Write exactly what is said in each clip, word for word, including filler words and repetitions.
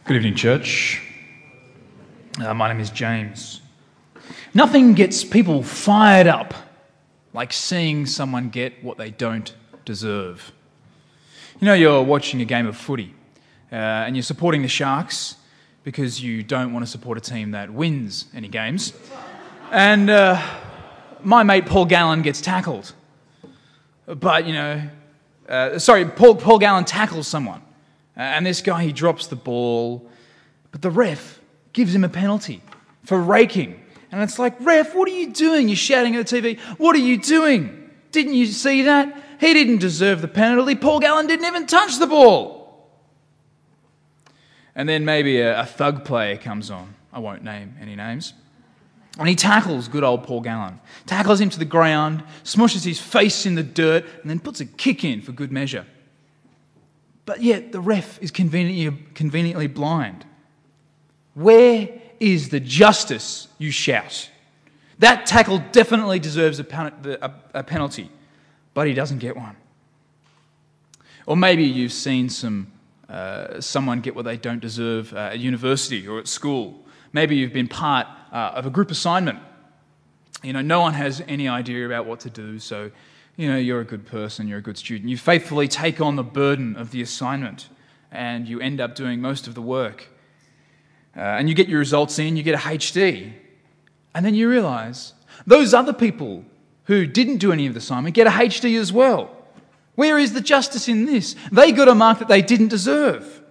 Good evening, church. Uh, my name is James. Nothing gets people fired up like seeing someone get what they don't deserve. You know, you're watching a game of footy uh, and you're supporting the Sharks because you don't want to support a team that wins any games. And uh, my mate Paul Gallen gets tackled. But, you know, uh, sorry, Paul, Paul Gallen tackles someone. Uh, and this guy, he drops the ball, but the ref gives him a penalty for raking. And it's like, ref, what are you doing? You're shouting at the T V. What are you doing? Didn't you see that? He didn't deserve the penalty. Paul Gallen didn't even touch the ball. And then maybe a, a thug player comes on. I won't name any names. And he tackles good old Paul Gallen. Tackles him to the ground, smushes his face in the dirt, and then puts a kick in for good measure. But yet the ref is conveniently, conveniently blind. Where is the justice, you shout? That tackle definitely deserves a, pen- a, a penalty, but he doesn't get one. Or maybe you've seen some uh, someone get what they don't deserve uh, at university or at school. Maybe you've been part uh, of a group assignment. You know, no one has any idea about what to do, so you know, you're a good person, you're a good student. You faithfully take on the burden of the assignment and you end up doing most of the work. Uh, and you get your results in, you get a H D. And then you realise those other people who didn't do any of the assignment get a H D as well. Where is the justice in this? They got a mark that they didn't deserve.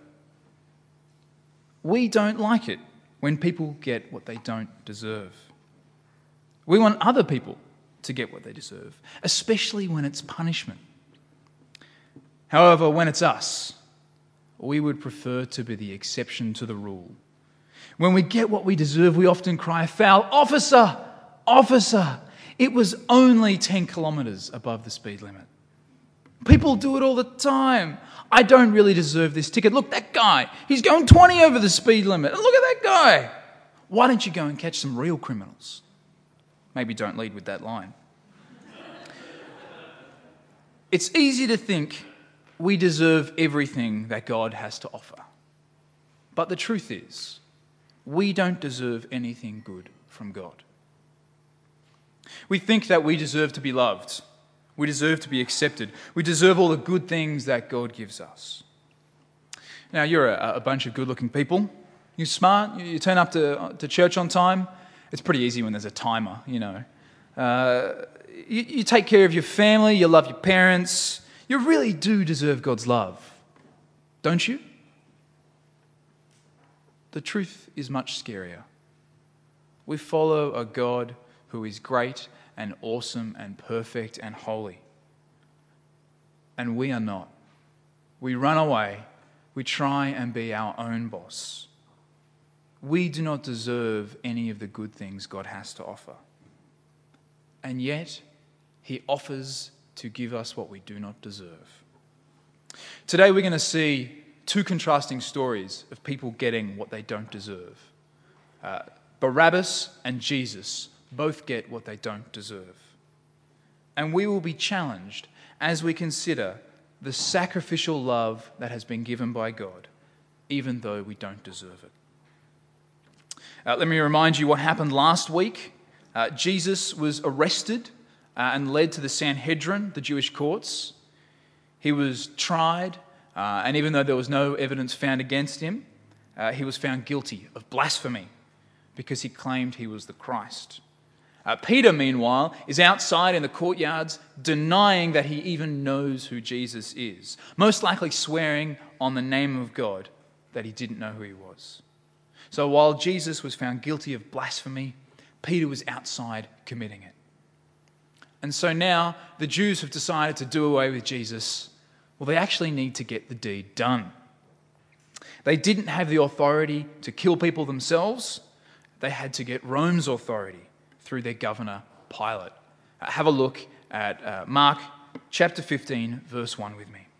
We don't like it when people get what they don't deserve. We want other people to get what they deserve, especially when it's punishment. However, when it's us, we would prefer to be the exception to the rule. When we get what we deserve, we often cry foul, "Officer, officer, it was only ten kilometres above the speed limit." People do it all the time. I don't really deserve this ticket. Look, that guy, he's going twenty over the speed limit. And look at that guy. Why don't you go and catch some real criminals? Maybe don't lead with that line. It's easy to think we deserve everything that God has to offer. But the truth is, we don't deserve anything good from God. We think that we deserve to be loved. We deserve to be accepted. We deserve all the good things that God gives us. Now, you're a, a bunch of good-looking people. You're smart. You turn up to, to church on time. It's pretty easy when there's a timer, you know. Uh, you, you take care of your family, you love your parents. You really do deserve God's love, don't you? The truth is much scarier. We follow a God who is great and awesome and perfect and holy. And we are not. We run away. We try and be our own boss. We do not deserve any of the good things God has to offer. And yet, He offers to give us what we do not deserve. Today we're going to see two contrasting stories of people getting what they don't deserve. Uh, Barabbas and Jesus both get what they don't deserve. And we will be challenged as we consider the sacrificial love that has been given by God, even though we don't deserve it. Uh, let me remind you what happened last week. Uh, Jesus was arrested uh, and led to the Sanhedrin, the Jewish courts. He was tried, uh, and even though there was no evidence found against him, uh, he was found guilty of blasphemy because he claimed he was the Christ. Uh, Peter, meanwhile, is outside in the courtyards denying that he even knows who Jesus is, most likely swearing on the name of God that he didn't know who he was. So while Jesus was found guilty of blasphemy, Peter was outside committing it. And so now the Jews have decided to do away with Jesus. Well, they actually need to get the deed done. They didn't have the authority to kill people themselves. They had to get Rome's authority through their governor, Pilate. Uh, have a look at uh, Mark chapter fifteen, verse one with me.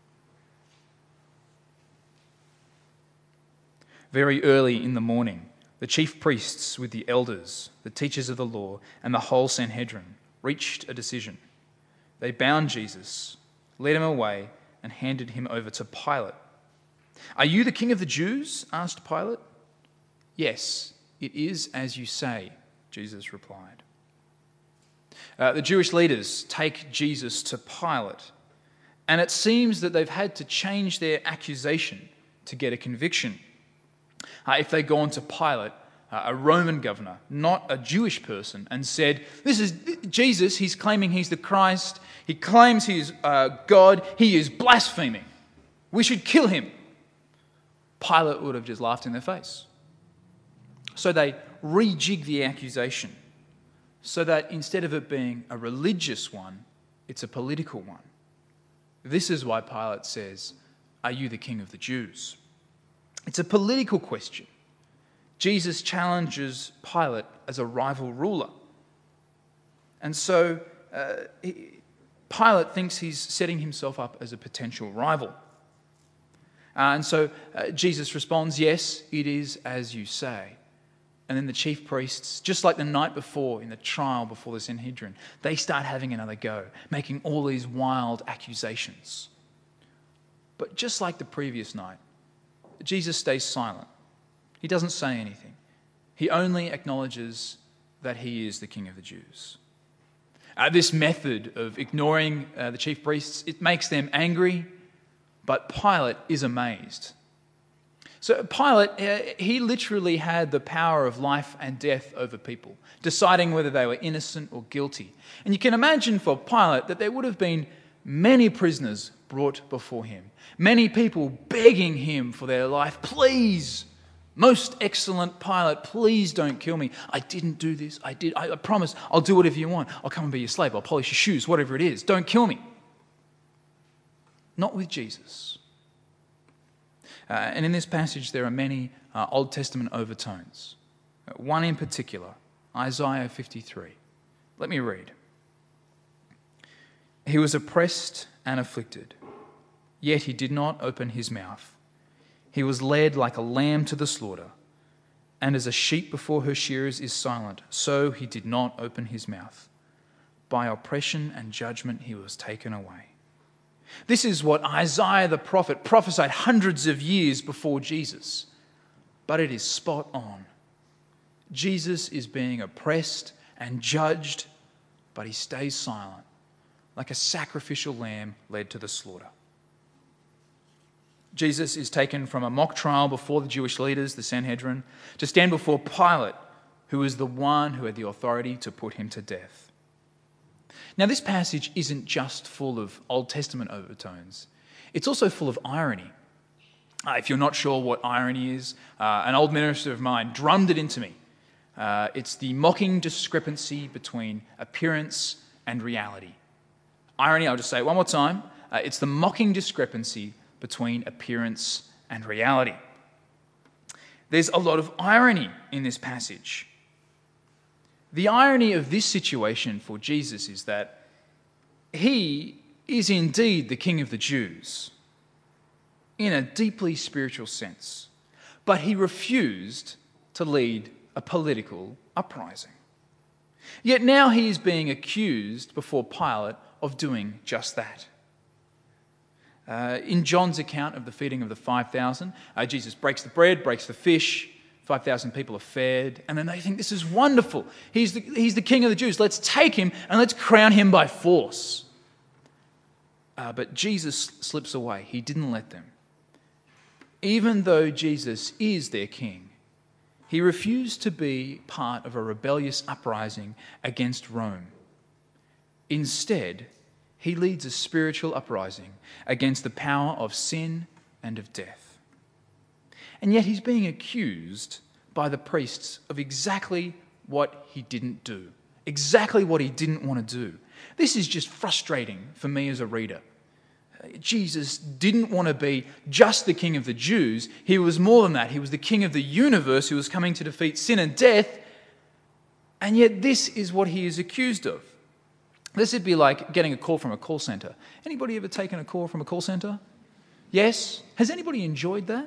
Very early in the morning, the chief priests with the elders, the teachers of the law, and the whole Sanhedrin reached a decision. They bound Jesus, led him away, and handed him over to Pilate. "Are you the king of the Jews?" asked Pilate. "Yes, it is as you say," Jesus replied. Uh, the Jewish leaders take Jesus to Pilate, and it seems that they've had to change their accusation to get a conviction. Uh, if they'd gone to Pilate, uh, a Roman governor, not a Jewish person, and said, "This is Jesus, he's claiming he's the Christ, he claims he's uh, God, he is blaspheming, we should kill him," Pilate would have just laughed in their face. So they rejig the accusation so that instead of it being a religious one, it's a political one. This is why Pilate says, "Are you the king of the Jews?" It's a political question. Jesus challenges Pilate as a rival ruler. And so uh, he, Pilate thinks he's setting himself up as a potential rival. Uh, and so uh, Jesus responds, "Yes, it is as you say." And then the chief priests, just like the night before in the trial before the Sanhedrin, they start having another go, making all these wild accusations. But just like the previous night, Jesus stays silent. He doesn't say anything. He only acknowledges that he is the King of the Jews. Uh, this method of ignoring uh, the chief priests, it makes them angry, but Pilate is amazed. So Pilate, uh, he literally had the power of life and death over people, deciding whether they were innocent or guilty. And you can imagine for Pilate that there would have been many prisoners brought before him, many people begging him for their life. "Please, most excellent Pilate, please don't kill me. I didn't do this. I did. I, I promise I'll do whatever you want. I'll come and be your slave. I'll polish your shoes, whatever it is. Don't kill me." Not with Jesus. Uh, and in this passage, there are many uh, Old Testament overtones. Uh, one in particular, Isaiah fifty-three. Let me read. "He was oppressed and afflicted, yet he did not open his mouth. He was led like a lamb to the slaughter, and as a sheep before her shearers is silent, so he did not open his mouth. By oppression and judgment he was taken away." This is what Isaiah the prophet prophesied hundreds of years before Jesus. But it is spot on. Jesus is being oppressed and judged, but he stays silent, like a sacrificial lamb led to the slaughter. Jesus is taken from a mock trial before the Jewish leaders, the Sanhedrin, to stand before Pilate, who is the one who had the authority to put him to death. Now, this passage isn't just full of Old Testament overtones. It's also full of irony. Uh, if you're not sure what irony is, uh, an old minister of mine drummed it into me. Uh, it's the mocking discrepancy between appearance and reality. Irony, I'll just say it one more time. Uh, it's the mocking discrepancy between appearance and reality. There's a lot of irony in this passage. The irony of this situation for Jesus is that he is indeed the King of the Jews in a deeply spiritual sense, but he refused to lead a political uprising. Yet now he is being accused before Pilate of doing just that. Uh, in John's account of the feeding of the five thousand, uh, Jesus breaks the bread, breaks the fish, five thousand people are fed, and then they think, "This is wonderful. He's the, he's the King of the Jews. Let's take him and let's crown him by force." Uh, but Jesus slips away. He didn't let them. Even though Jesus is their king, he refused to be part of a rebellious uprising against Rome. Instead, he leads a spiritual uprising against the power of sin and of death. And yet he's being accused by the priests of exactly what he didn't do, exactly what he didn't want to do. This is just frustrating for me as a reader. Jesus didn't want to be just the King of the Jews. He was more than that. He was the King of the universe who was coming to defeat sin and death. And yet this is what he is accused of. This would be like getting a call from a call centre. Anybody ever taken a call from a call centre? Yes? Has anybody enjoyed that?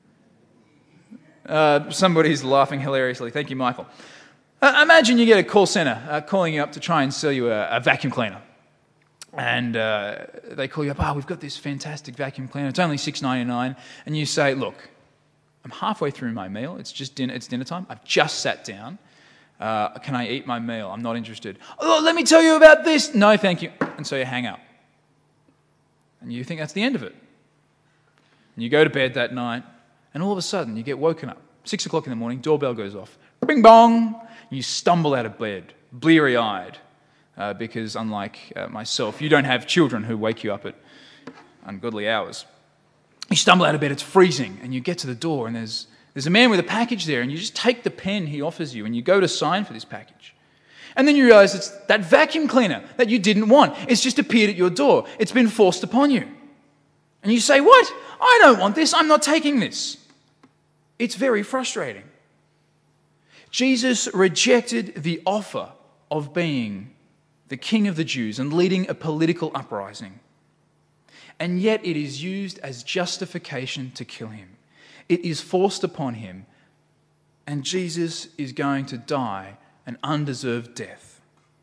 Uh, somebody's laughing hilariously. Thank you, Michael. Uh, imagine you get a call centre uh, calling you up to try and sell you a, a vacuum cleaner. and uh, they call you up, oh, we've got this fantastic vacuum cleaner. It's only six dollars ninety-nine. And you say, look, I'm halfway through my meal. It's just dinner, it's dinner time. I've just sat down. Uh, can I eat my meal? I'm not interested. Oh, let me tell you about this. No, thank you. And so you hang up. And you think that's the end of it. And you go to bed that night, and all of a sudden you get woken up. Six o'clock in the morning, doorbell goes off. Bing bong! You stumble out of bed, bleary-eyed, uh, because unlike uh, myself, you don't have children who wake you up at ungodly hours. You stumble out of bed, it's freezing, and you get to the door, and there's there's a man with a package there, and you just take the pen he offers you, and you go to sign for this package. And then you realise it's that vacuum cleaner that you didn't want. It's just appeared at your door. It's been forced upon you. And you say, what? I don't want this. I'm not taking this. It's very frustrating. Jesus rejected the offer of being the king of the Jews and leading a political uprising. And yet it is used as justification to kill him. It is forced upon him, and Jesus is going to die an undeserved death.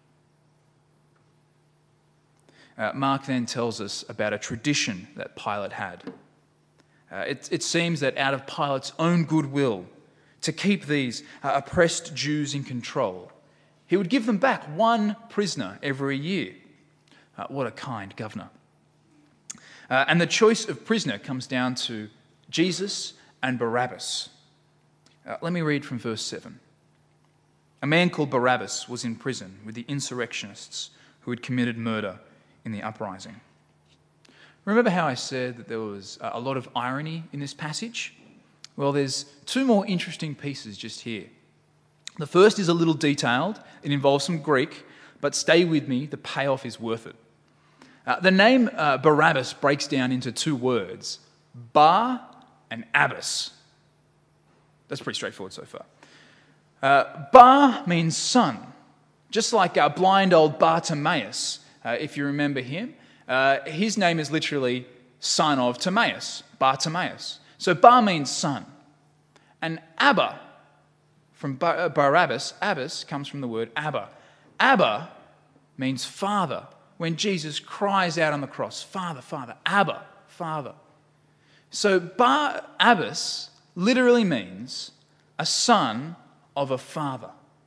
Uh, Mark then tells us about a tradition that Pilate had. Uh, it, it seems that out of Pilate's own goodwill to keep these uh, oppressed Jews in control, he would give them back one prisoner every year. Uh, what a kind governor. Uh, and the choice of prisoner comes down to Jesus and Barabbas. Uh, let me read from verse seven. A man called Barabbas was in prison with the insurrectionists who had committed murder in the uprising. Remember how I said that there was a lot of irony in this passage? Well, there's two more interesting pieces just here. The first is a little detailed. It involves some Greek, but stay with me, the payoff is worth it. Uh, the name uh, Barabbas breaks down into two words, Bar and Abbas. That's pretty straightforward so far. Uh, Bar means son, just like our blind old Bartimaeus, uh, if you remember him. Uh, his name is literally son of Timaeus, Bartimaeus. So Bar means son. And Abba, from Bar- uh, Barabbas, Abbas comes from the word Abba. Abba means father. When Jesus cries out on the cross, Father, Father, Abba, Father. So Bar Abbas literally means a son of a father.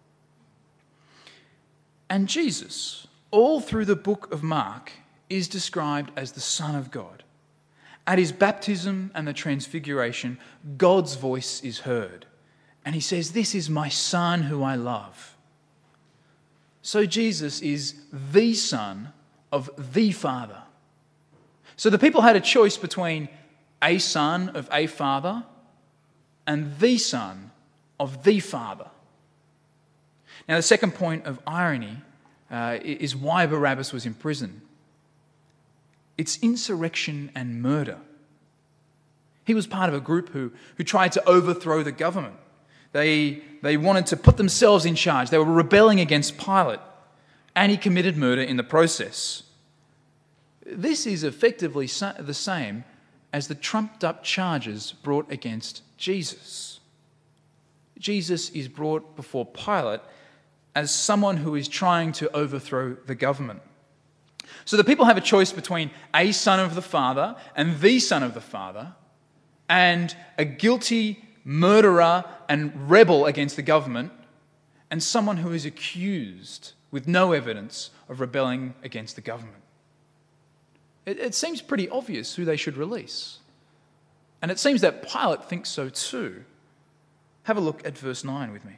And Jesus, all through the book of Mark, is described as the Son of God. At his baptism and the transfiguration, God's voice is heard. And he says, this is my Son who I love. So Jesus is the Son of the Father. So the people had a choice between a son of a father and the Son of the Father. Now, the second point of irony uh, is why Barabbas was in prison. It's insurrection and murder. He was part of a group who, who tried to overthrow the government. They, they wanted to put themselves in charge. They were rebelling against Pilate, and he committed murder in the process. This is effectively the same as the trumped-up charges brought against Jesus. Jesus is brought before Pilate as someone who is trying to overthrow the government. So the people have a choice between a son of the Father and the Son of the Father and a guilty murderer and rebel against the government and someone who is accused with no evidence of rebelling against the government. It, it seems pretty obvious who they should release. And it seems that Pilate thinks so too. Have a look at verse nine with me.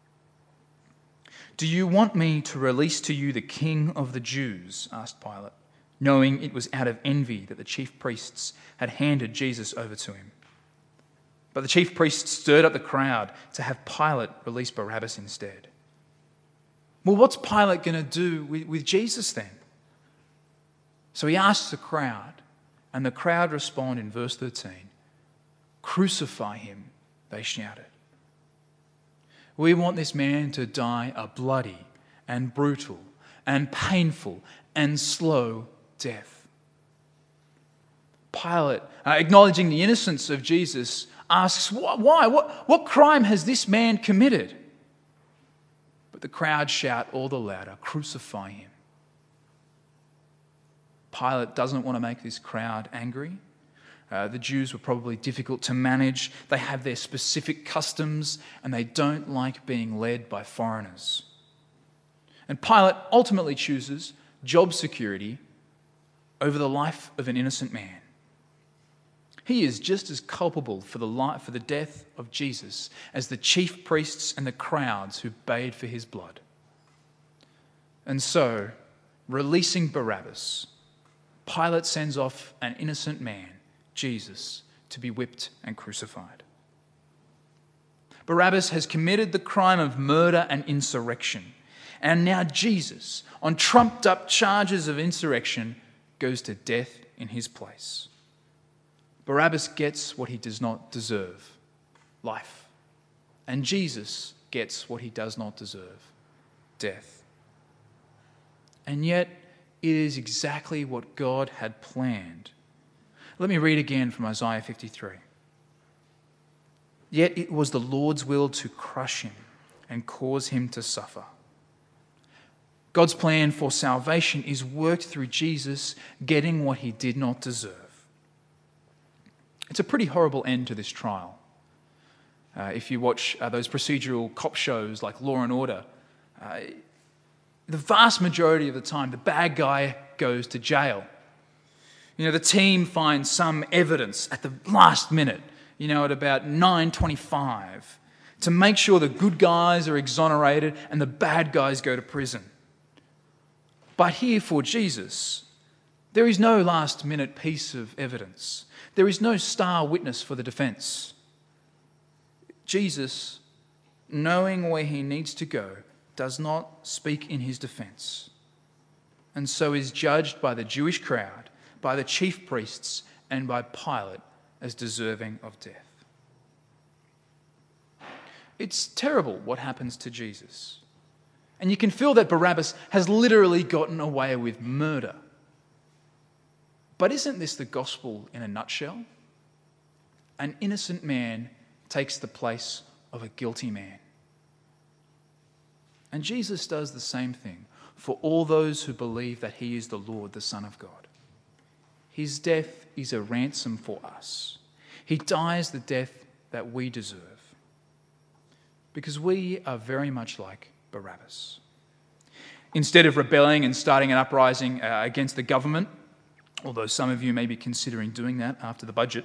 Do you want me to release to you the King of the Jews? Asked Pilate, knowing it was out of envy that the chief priests had handed Jesus over to him. But the chief priests stirred up the crowd to have Pilate release Barabbas instead. Well, what's Pilate going to do with, with Jesus then? So he asks the crowd, and the crowd respond in verse thirteen. Crucify him, they shouted. We want this man to die a bloody and brutal and painful and slow death. Pilate, uh, acknowledging the innocence of Jesus, asks, why? What, what crime has this man committed? But the crowd shout all the louder, crucify him. Pilate doesn't want to make this crowd angry. Uh, the Jews were probably difficult to manage. They have their specific customs and they don't like being led by foreigners. And Pilate ultimately chooses job security over the life of an innocent man. He is just as culpable for the life, for the death of Jesus as the chief priests and the crowds who bayed for his blood. And so, releasing Barabbas, Pilate sends off an innocent man, Jesus, to be whipped and crucified. Barabbas has committed the crime of murder and insurrection. And now Jesus, on trumped up charges of insurrection, goes to death in his place. Barabbas gets what he does not deserve, life. And Jesus gets what he does not deserve, death. And yet, it is exactly what God had planned. Let me read again from Isaiah fifty-three. Yet it was the Lord's will to crush him and cause him to suffer. God's plan for salvation is worked through Jesus getting what he did not deserve. It's a pretty horrible end to this trial. Uh, if you watch uh, those procedural cop shows like Law and Order, uh, the vast majority of the time, the bad guy goes to jail. You know, the team finds some evidence at the last minute, you know, at about nine twenty-five, to make sure the good guys are exonerated and the bad guys go to prison. But here for Jesus, there is no last minute piece of evidence. There is no star witness for the defense. Jesus, knowing where he needs to go, does not speak in his defense, and so is judged by the Jewish crowd, by the chief priests, and by Pilate as deserving of death. It's terrible what happens to Jesus. And you can feel that Barabbas has literally gotten away with murder. But isn't this the gospel in a nutshell? An innocent man takes the place of a guilty man. And Jesus does the same thing for all those who believe that he is the Lord, the Son of God. His death is a ransom for us. He dies the death that we deserve. Because we are very much like Barabbas. Instead of rebelling and starting an uprising uh, against the government, although some of you may be considering doing that after the budget,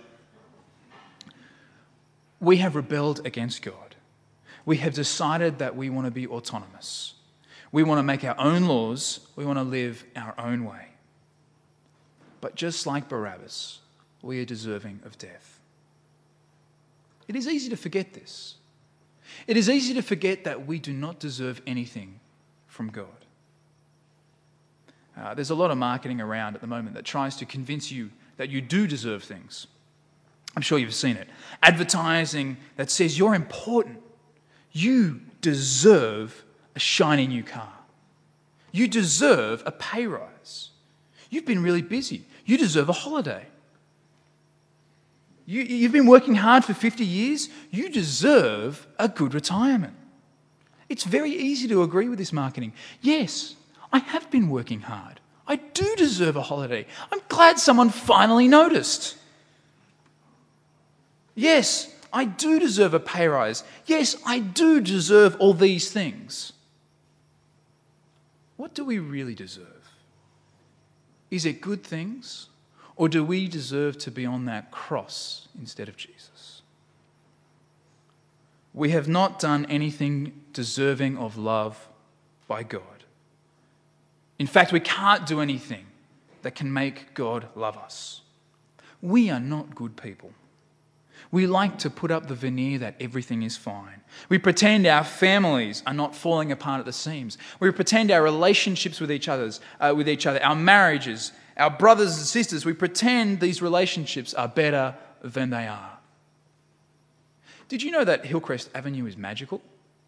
we have rebelled against God. We have decided that we want to be autonomous. We want to make our own laws. We want to live our own way. But just like Barabbas, we are deserving of death. It is easy to forget this. It is easy to forget that we do not deserve anything from God. Uh, there's a lot of marketing around at the moment that tries to convince you that you do deserve things. I'm sure you've seen it. Advertising that says you're important. You deserve a shiny new car. You deserve a pay rise. You've been really busy. You deserve a holiday. You, you've been working hard for fifty years. You deserve a good retirement. It's very easy to agree with this marketing. Yes, I have been working hard. I do deserve a holiday. I'm glad someone finally noticed. Yes, I do deserve a pay rise. Yes, I do deserve all these things. What do we really deserve? Is it good things? Or do we deserve to be on that cross instead of Jesus? We have not done anything deserving of love by God. In fact, we can't do anything that can make God love us. We are not good people. We like to put up the veneer that everything is fine. We pretend our families are not falling apart at the seams. We pretend our relationships with each others, uh, with each other, our marriages, our brothers and sisters, we pretend these relationships are better than they are. Did you know that Hillcrest Avenue is magical?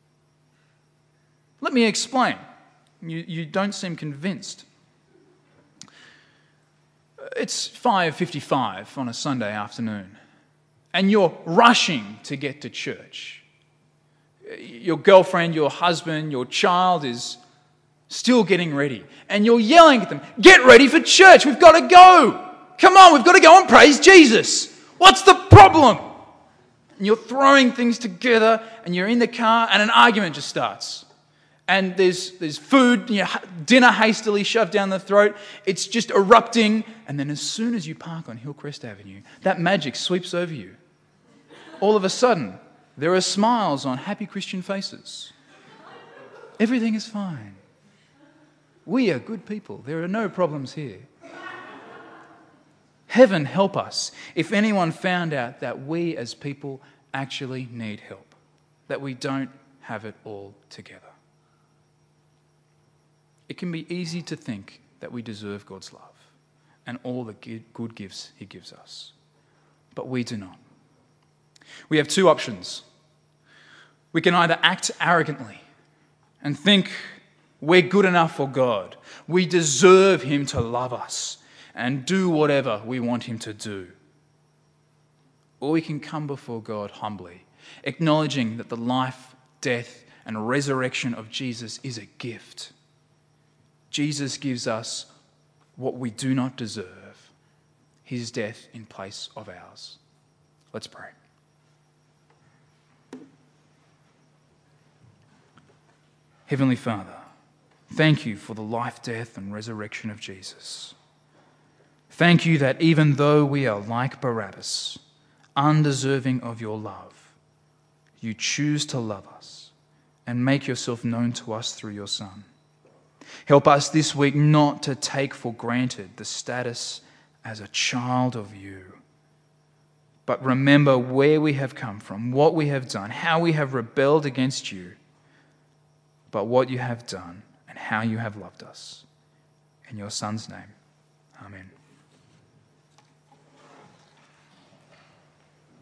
Let me explain. You, you don't seem convinced. It's five fifty-five on a Sunday afternoon, and you're rushing to get to church. Your girlfriend, your husband, your child is still getting ready. And you're yelling at them, get ready for church, we've got to go. Come on, we've got to go and praise Jesus. What's the problem? And you're throwing things together and you're in the car and an argument just starts. And there's there's food, you know, dinner hastily shoved down the throat. It's just erupting. And then as soon as you park on Hillcrest Avenue, that magic sweeps over you. All of a sudden, there are smiles on happy Christian faces. Everything is fine. We are good people. There are no problems here. Heaven help us if anyone found out that we as people actually need help, that we don't have it all together. It can be easy to think that we deserve God's love and all the good gifts he gives us, but we do not. We have two options. We can either act arrogantly and think we're good enough for God, we deserve him to love us and do whatever we want him to do. Or we can come before God humbly, acknowledging that the life, death, and resurrection of Jesus is a gift. Jesus gives us what we do not deserve, his death in place of ours. Let's pray. Heavenly Father, thank you for the life, death, and resurrection of Jesus. Thank you that even though we are like Barabbas, undeserving of your love, you choose to love us and make yourself known to us through your Son. Help us this week not to take for granted the status as a child of you, but remember where we have come from, what we have done, how we have rebelled against you, but what you have done and how you have loved us. In your Son's name, amen.